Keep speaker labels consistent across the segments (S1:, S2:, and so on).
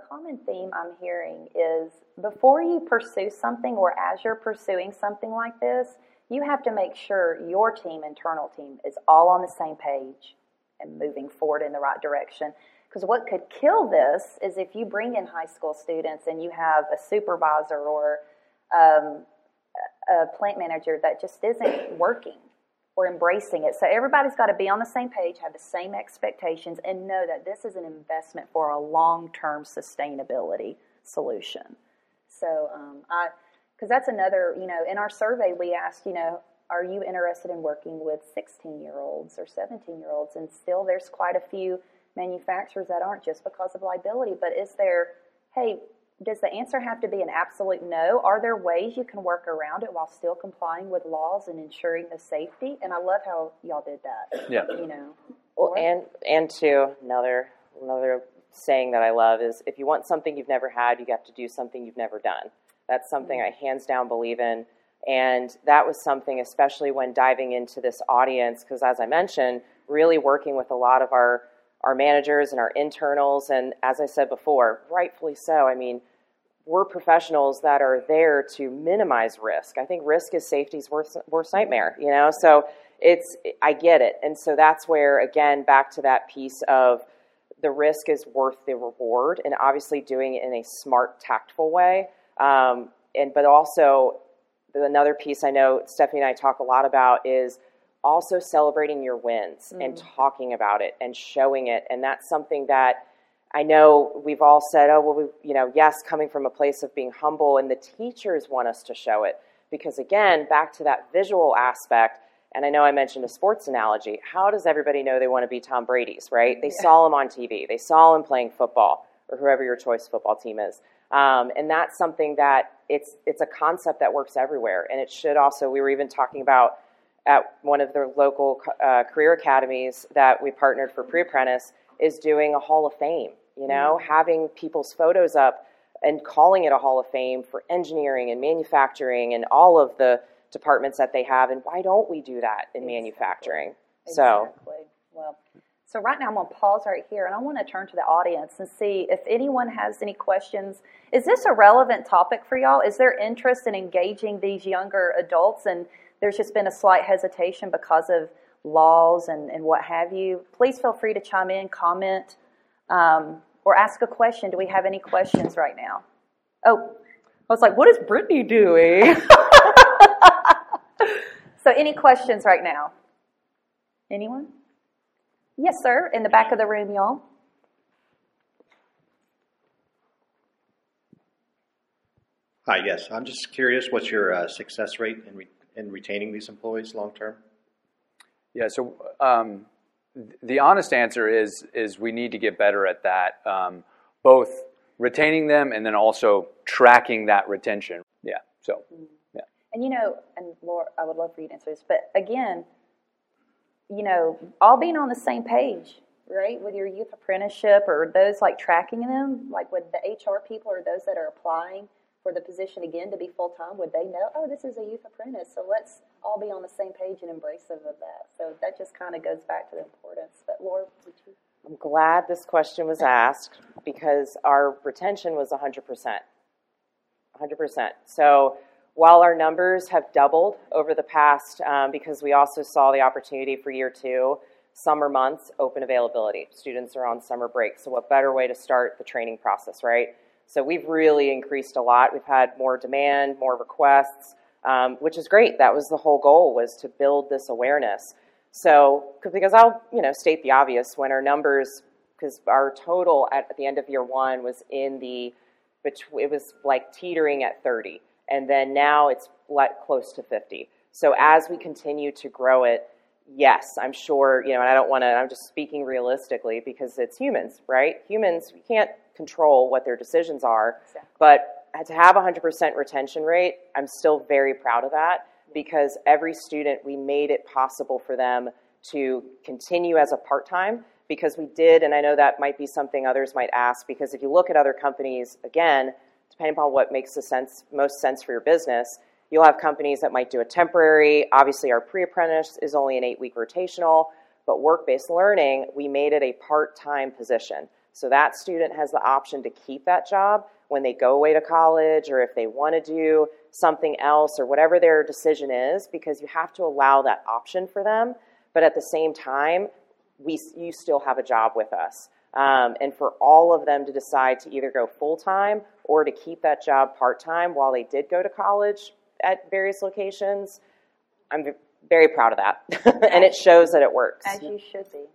S1: common theme I'm hearing is before you pursue something or as you're pursuing something like this, you have to make sure your team, internal team, is all on the same page and moving forward in the right direction. Because what could kill this is if you bring in high school students and you have a supervisor or a plant manager that just isn't working or embracing it. So everybody's got to be on the same page, have the same expectations, and know that this is an investment for a long-term sustainability solution. So because that's another, in our survey we asked, are you interested in working with 16-year-olds or 17-year-olds? And still there's quite a few manufacturers that aren't, just because of liability. But is there, hey, does the answer have to be an absolute no? Are there ways you can work around it while still complying with laws and ensuring the safety? And I love how y'all did that.
S2: Yeah.
S3: Well, and too, another saying that I love is, if you want something you've never had, you have to do something you've never done. That's something I hands down believe in. And that was something, especially when diving into this audience, because as I mentioned, really working with a lot of our managers and our internals, and as I said before, rightfully so. I mean, we're professionals that are there to minimize risk. I think risk is safety's worst nightmare, so I get it. And so that's where, again, back to that piece of the risk is worth the reward, and obviously doing it in a smart, tactful way. But also another piece I know Stephanie and I talk a lot about is also celebrating your wins and talking about it and showing it. And that's something that I know we've all said, yes, coming from a place of being humble, and the teachers want us to show it. Because again, back to that visual aspect, and I know I mentioned a sports analogy, how does everybody know they want to be Tom Brady's, right? They saw him on TV. They saw him playing football, or whoever your choice football team is. And that's something that it's a concept that works everywhere. And it should also, we were even talking about at one of the local career academies that we partnered for Pre-Apprentice, is doing a Hall of Fame, having people's photos up and calling it a Hall of Fame for engineering and manufacturing and all of the departments that they have. And why don't we do that in manufacturing?
S1: Exactly. Well, so right now I'm going to pause right here, and I want to turn to the audience and see if anyone has any questions. Is this a relevant topic for y'all? Is there interest in engaging these younger adults, and there's just been a slight hesitation because of laws and what have you? Please feel free to chime in, comment, or ask a question. Do we have any questions right now? Oh, I was like, what is Brittany doing? So any questions right now? Anyone? Yes, sir. In the back of the room, y'all.
S4: Hi, yes. I'm just curious, what's your success rate in retaining these employees long term?
S2: Yeah, so the honest answer is we need to get better at that, both retaining them and then also tracking that retention. Yeah, so, yeah.
S1: And and Laura, I would love for you to answer this, but again, all being on the same page, right, with your youth apprenticeship or those like tracking them, like with the HR people or those that are applying for the position again to be full-time, would they know, oh, this is a youth apprentice, so let's all be on the same page and embracive of that. So that just kind of goes back to the importance. But Laura, would you?
S3: I'm glad this question was asked because our retention was 100%. 100%. So while our numbers have doubled over the past, because we also saw the opportunity for year two, summer months, open availability. Students are on summer break. So what better way to start the training process, right? So we've really increased a lot. We've had more demand, more requests, which is great. That was the whole goal, was to build this awareness. So, because I'll, state the obvious, when our numbers, because our total at the end of year one was it was like teetering at 30. And then now it's close to 50. So as we continue to grow it, yes, I'm sure, and I don't want to, I'm just speaking realistically because it's humans, right? Humans, we can't control what their decisions are. Exactly. But to have 100% retention rate, I'm still very proud of that because every student, we made it possible for them to continue as a part-time because we did, and I know that might be something others might ask, because if you look at other companies, again, depending upon what makes most sense for your business, you'll have companies that might do a temporary. Obviously, our pre-apprentice is only an 8-week rotational, but work-based learning, we made it a part-time position. So that student has the option to keep that job when they go away to college, or if they want to do something else, or whatever their decision is, because you have to allow that option for them. But at the same time, you still have a job with us. And for all of them to decide to either go full-time or to keep that job part-time while they did go to college at various locations, I'm very proud of that. And it shows that it works.
S1: As you should be.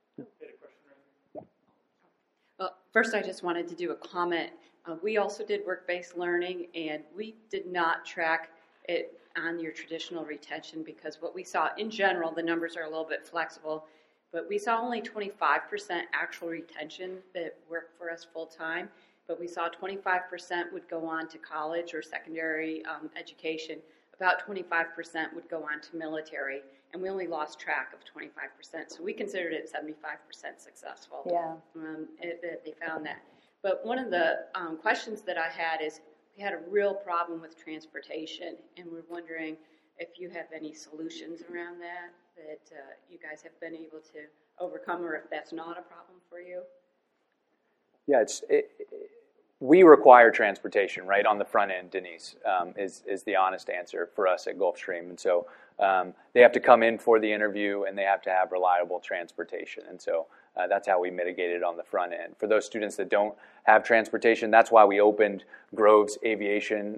S5: Well, first I just wanted to do a comment. We also did work-based learning, and we did not track it on your traditional retention, because what we saw in general, the numbers are a little bit flexible, but we saw only 25% actual retention that worked for us full-time, but we saw 25% would go on to college or secondary education. About 25% would go on to military, and we only lost track of 25%. So we considered it 75% successful.
S1: Yeah.
S5: They found that. But one of the questions that I had is, we had a real problem with transportation, and we're wondering if you have any solutions around that you guys have been able to overcome, or if that's not a problem for you.
S2: Yeah, we require transportation, right, on the front end, Denise, is the honest answer for us at Gulfstream. And so they have to come in for the interview, and they have to have reliable transportation. And so that's how we mitigate it on the front end. For those students that don't have transportation, that's why we opened Groves Aviation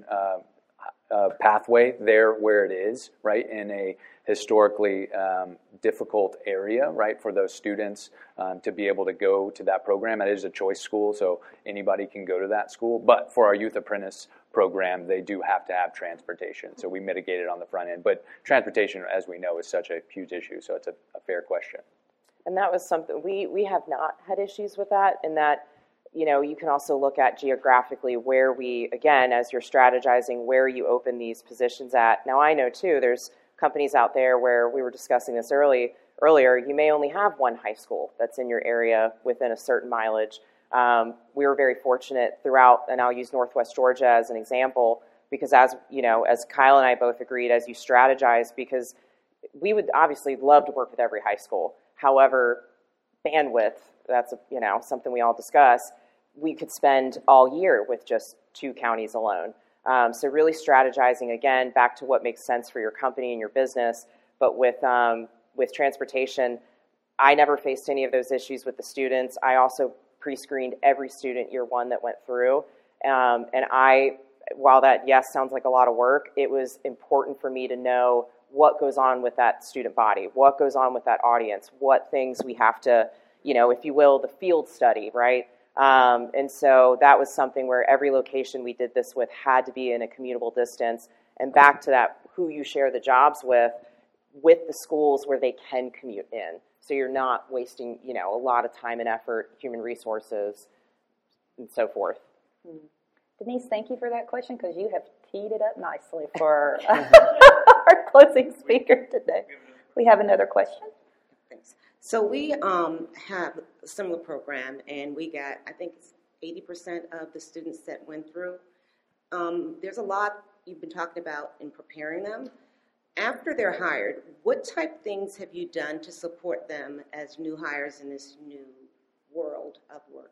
S2: pathway there where it is, right, in a historically difficult area, right, for those students to be able to go to that program. It is a choice school, so anybody can go to that school. But for our youth apprentice program, they do have to have transportation. So we mitigate it on the front end. But transportation, as we know, is such a huge issue, so it's a fair question.
S3: And that was something, we have not had issues with that, in that, you know, you can also look at geographically where we, again, as you're strategizing, where you open these positions at. Now, I know, too, there's companies out there where we were discussing this earlier, you may only have one high school that's in your area within a certain mileage. We were very fortunate throughout, and I'll use Northwest Georgia as an example, because as you know, as Kyle and I both agreed, as you strategize, because we would obviously love to work with every high school. However, bandwidth, that's something we all discuss. We could spend all year with just 2 counties alone. So really strategizing, again, back to what makes sense for your company and your business. But with transportation, I never faced any of those issues with the students. I also pre-screened every student year one that went through. And while that, yes, sounds like a lot of work, it was important for me to know what goes on with that student body, what goes on with that audience, what things we have to, if you will, the field study, right? And so that was something where every location we did this with had to be in a commutable distance. And back to that, who you share the jobs with the schools where they can commute in. So you're not wasting, a lot of time and effort, human resources, and so forth.
S1: Denise, thank you for that question, because you have teed it up nicely for our closing speaker today. We have another question.
S6: Thanks. So we have a similar program, and we got, I think, 80% of the students that went through. There's a lot you've been talking about in preparing them. After they're hired, what type of things have you done to support them as new hires in this new world of working?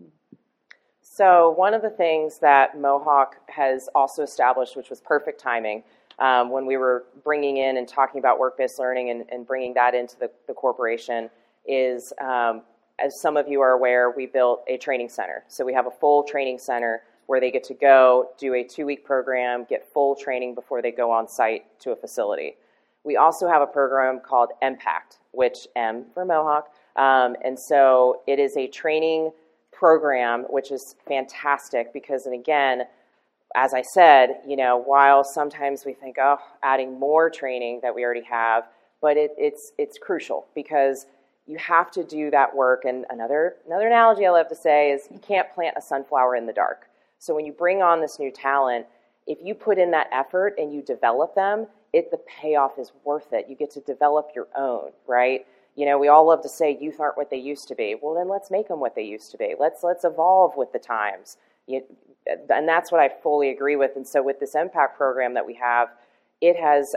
S3: So one of the things that Mohawk has also established, which was perfect timing, when we were bringing in and talking about work-based learning and bringing that into the corporation, is, as some of you are aware, we built a training center. So we have a full training center where they get to go, do a 2-week program, get full training before they go on site to a facility. We also have a program called MPACT, which M for Mohawk. And so it is a training program, which is fantastic because, and again, as I said, while sometimes we think, adding more training that we already have, but it's crucial because you have to do that work. And another analogy I love to say is you can't plant a sunflower in the dark. So when you bring on this new talent, if you put in that effort and you develop them, the payoff is worth it. You get to develop your own, right? We all love to say youth aren't what they used to be. Well, then let's make them what they used to be. Let's evolve with the times. And that's what I fully agree with. And so with this MPACT program that we have, it has,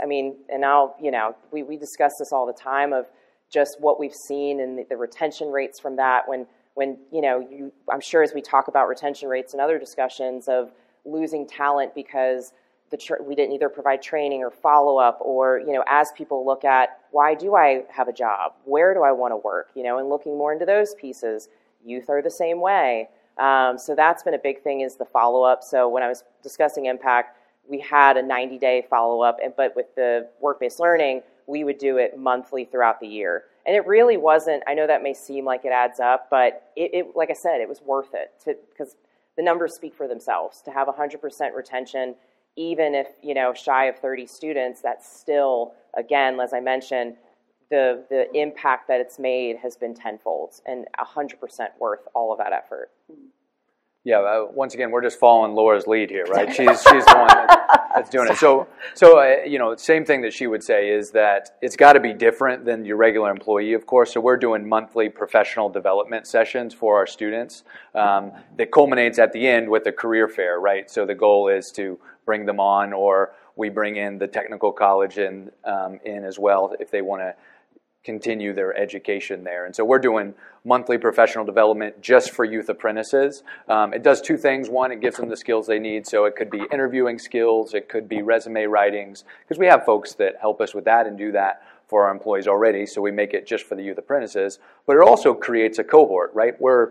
S3: we discuss this all the time of just what we've seen and the retention rates from that. When when, I'm sure as we talk about retention rates and other discussions of losing talent because we didn't either provide training or follow-up, or, as people look at, why do I have a job? Where do I want to work? And looking more into those pieces. Youth are the same way. So that's been a big thing, is the follow-up. So when I was discussing impact, we had a 90-day follow-up, but with the work-based learning, we would do it monthly throughout the year. And it really wasn't, I know that may seem like it adds up, but it like I said, it was worth it, because the numbers speak for themselves. To have 100% retention, even if, shy of 30 students, that's still, again, as I mentioned, the impact that it's made has been tenfold, and 100% worth all of that effort.
S2: Yeah, once again, we're just following Laura's lead here, right? She's the one that's doing it. So same thing that she would say is that it's got to be different than your regular employee, of course. So we're doing monthly professional development sessions for our students that culminates at the end with a career fair, right? So the goal is to bring them on, or we bring in the technical college in as well if they want to continue their education there. And so we're doing monthly professional development just for youth apprentices. It does two things. One, it gives them the skills they need. So it could be interviewing skills, it could be resume writings, because we have folks that help us with that and do that for our employees already, so we make it just for the youth apprentices. But it also creates a cohort, right? We're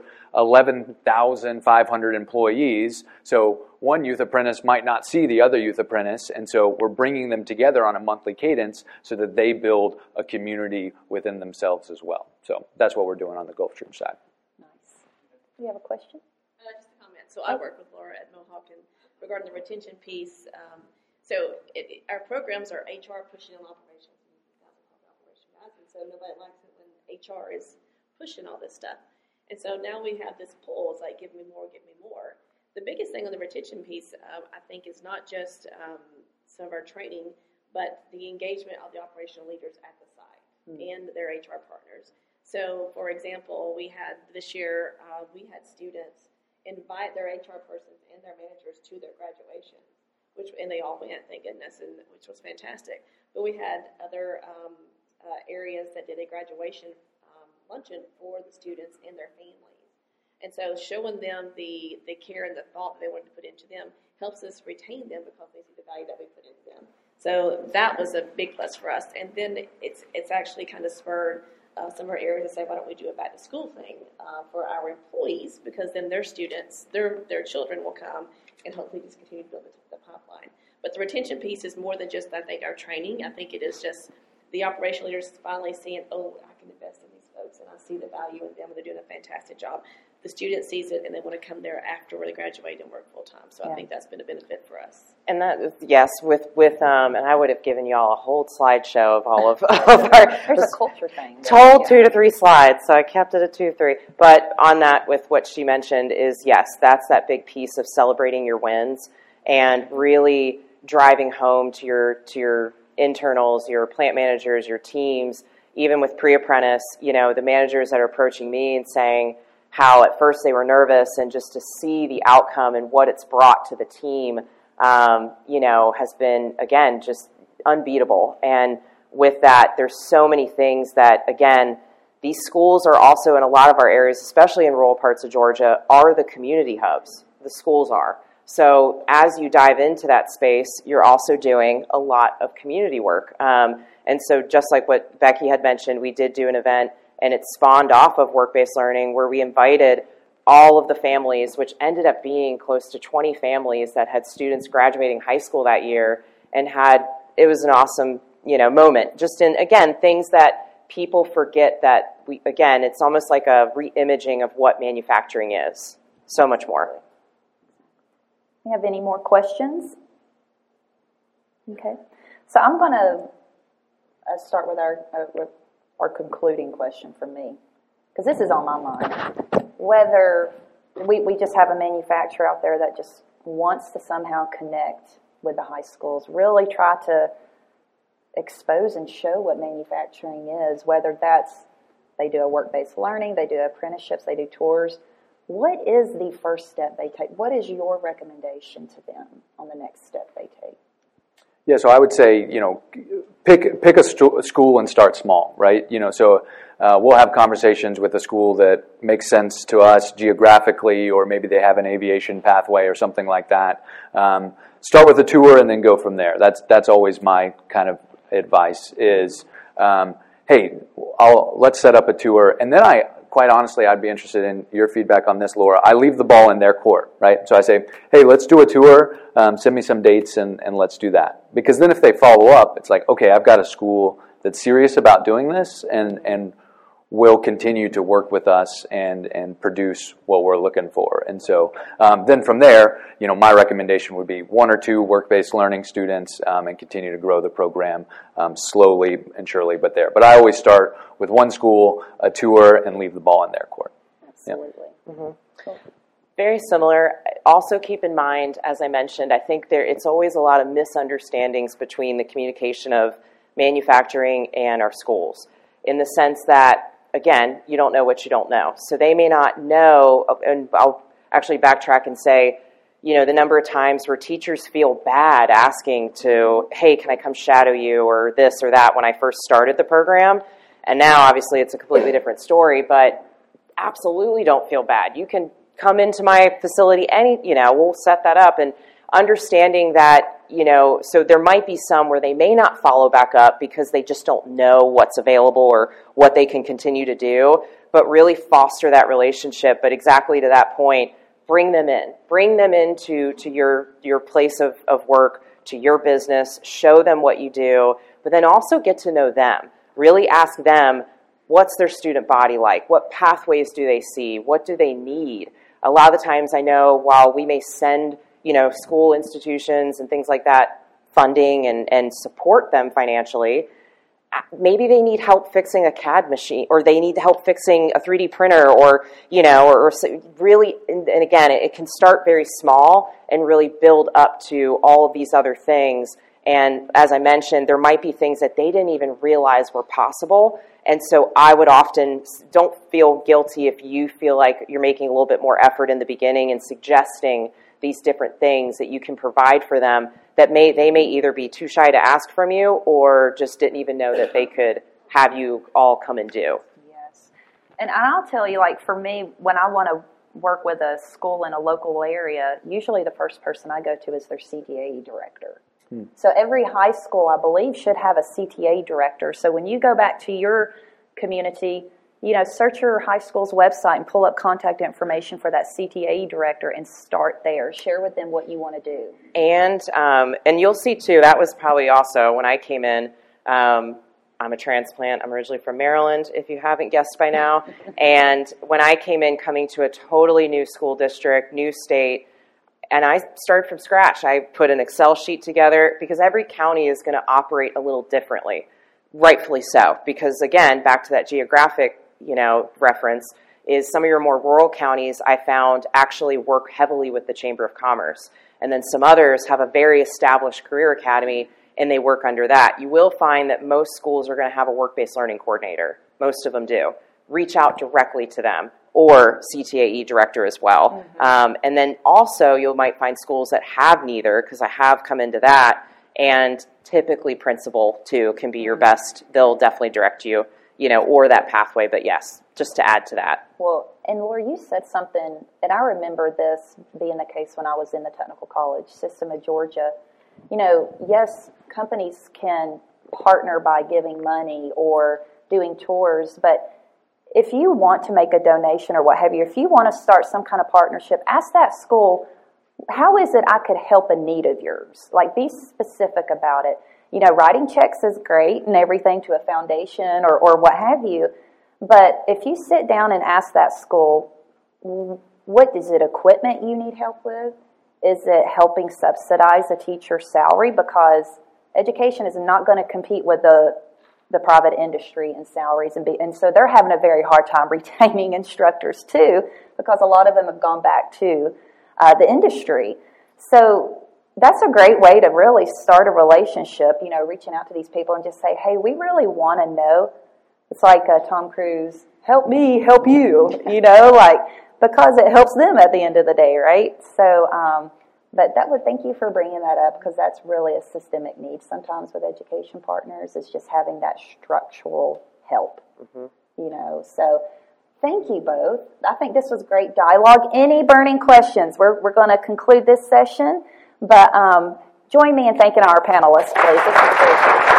S2: 11,500 employees, so one youth apprentice might not see the other youth apprentice, and so we're bringing them together on a monthly cadence so that they build a community within themselves as well. So that's what we're doing on the Gulfstream side.
S1: Nice. Do you have a question?
S7: Just a comment. So I work with Laura at Mohawk, and regarding the retention piece, our programs are HR pushing on operations. And so nobody likes it when HR is pushing all this stuff. And so now we have this pull. It's like, give me more, give me more. The biggest thing on the retention piece, I think, is not just some of our training, but the engagement of the operational leaders at the site and their HR partners. So, for example, we had this year, we had students invite their HR persons and their managers to their graduation, and they all went, thank goodness, which was fantastic. But we had other areas that did a graduation luncheon for the students and their families. And so showing them the care and the thought that they wanted to put into them helps us retain them, because they see the value that we put into them. So that was a big plus for us. And then it's actually kind of spurred some of our areas to say, why don't we do a back to school thing for our employees, because then their students, their children will come and hopefully just continue to build the pipeline. But the retention piece is more than just, I think, our training. I think it is just the operational leaders finally seeing, I can invest in these folks, and I see the value in them, and they're doing a fantastic job. The student sees it, and they want to come there after they graduate and work full time. So I think that's been a benefit for us.
S3: And that, yes, with and I would have given you all a whole slideshow of all of our.
S1: There's a culture thing.
S3: Told 2 to 3 slides, so I kept it at 2 to 3. But on that, with what she mentioned, is yes, that's that big piece of celebrating your wins and really driving home to your internals, your plant managers, your teams, even with pre-apprentice, the managers that are approaching me and saying how at first they were nervous, and just to see the outcome and what it's brought to the team, has been, again, just unbeatable. And with that, there's so many things that, again, these schools are also in a lot of our areas, especially in rural parts of Georgia, are the community hubs. The schools are. So as you dive into that space, you're also doing a lot of community work. And so just like what Becky had mentioned, we did do an event, and it spawned off of work-based learning, where we invited all of the families, which ended up being close to 20 families that had students graduating high school that year, and it was an awesome, moment. Just in, again, things that people forget that it's almost like a re-imaging of what manufacturing is. So much more.
S1: You have any more questions? Okay. So I'm going to start with our concluding question for me, because this is on my mind. Whether we just have a manufacturer out there that just wants to somehow connect with the high schools, really try to expose and show what manufacturing is, whether that's they do a work-based learning, they do apprenticeships, they do tours. What is the first step they take? What is your recommendation to them on the next step they take?
S2: Yeah, so I would say, pick a school and start small, right? So we'll have conversations with a school that makes sense to us geographically, or maybe they have an aviation pathway or something like that. Start with a tour and then go from there. That's always my kind of advice is, hey, let's set up a tour. And then quite honestly, I'd be interested in your feedback on this, Laura. I leave the ball in their court, right? So I say, hey, let's do a tour, send me some dates, and let's do that. Because then if they follow up, it's like, okay, I've got a school that's serious about doing this and will continue to work with us and produce what we're looking for. And so then from there, my recommendation would be 1 or 2 work-based learning students and continue to grow the program slowly and surely, but there. But I always start with 1 school, a tour, and leave the ball in their court.
S1: Absolutely.
S2: Yeah.
S3: Mm-hmm. Cool. Very similar. Also keep in mind, as I mentioned, I think it's always a lot of misunderstandings between the communication of manufacturing and our schools, in the sense that, again, you don't know what you don't know. So they may not know, and I'll actually backtrack and say, the number of times where teachers feel bad asking to, hey, can I come shadow you, or this or that, when I first started the program. And now, obviously, it's a completely different story, but absolutely don't feel bad. You can come into my facility, we'll set that up. And understanding that, so there might be some where they may not follow back up because they just don't know what's available or what they can continue to do, but really foster that relationship. But exactly to that point, bring them into your place of work, to your business, show them what you do, but then also get to know them. Really ask them, what's their student body like? What pathways do they see? What do they need? A lot of the times I know while we may send school institutions and things like that funding and support them financially, maybe they need help fixing a CAD machine, or they need help fixing a 3D printer, or really, and again, it can start very small and really build up to all of these other things. And as I mentioned, there might be things that they didn't even realize were possible. And so I would often, don't feel guilty if you feel like you're making a little bit more effort in the beginning and suggesting these different things that you can provide for them that they may either be too shy to ask from you or just didn't even know that they could have you all come and do.
S1: Yes. And I'll tell you, like for me, when I want to work with a school in a local area, usually the first person I go to is their CTAE director. So every high school, I believe, should have a CTA director. So when you go back to your community, search your high school's website and pull up contact information for that CTAE director and start there. Share with them what you want to do.
S3: And you'll see, too, that was probably also when I came in. I'm a transplant. I'm originally from Maryland, if you haven't guessed by now. And when I came in, coming to a totally new school district, new state, and I started from scratch. I put an Excel sheet together because every county is going to operate a little differently, rightfully so. Because, again, back to that geographic reference, is some of your more rural counties I found actually work heavily with the Chamber of Commerce. And then some others have a very established career academy and they work under that. You will find that most schools are going to have a work-based learning coordinator. Most of them do. Reach out directly to them, or CTAE director as well. Mm-hmm. And then also you might find schools that have neither, because I have come into that, and typically principal too can be your best. They'll definitely direct you, or that pathway. But yes, just to add to that.
S1: Well, and Laura, you said something, and I remember this being the case when I was in the technical college system of Georgia. Yes, companies can partner by giving money or doing tours, but if you want to make a donation or what have you, if you want to start some kind of partnership, ask that school, how is it I could help a need of yours? Like, be specific about it. Writing checks is great and everything to a foundation or what have you, but if you sit down and ask that school, what is it, equipment you need help with? Is it helping subsidize a teacher's salary? Because education is not going to compete with the private industry and salaries, and so they're having a very hard time retaining instructors too, because a lot of them have gone back to the industry. So that's a great way to really start a relationship, reaching out to these people and just say, hey, we really want to know. It's like Tom Cruise, help me, help you, because it helps them at the end of the day, right? So But thank you for bringing that up, because that's really a systemic need sometimes with education partners, is just having that structural help. So thank you both. I think this was great dialogue. Any burning questions? We're going to conclude this session, but join me in thanking our panelists, please. This is great.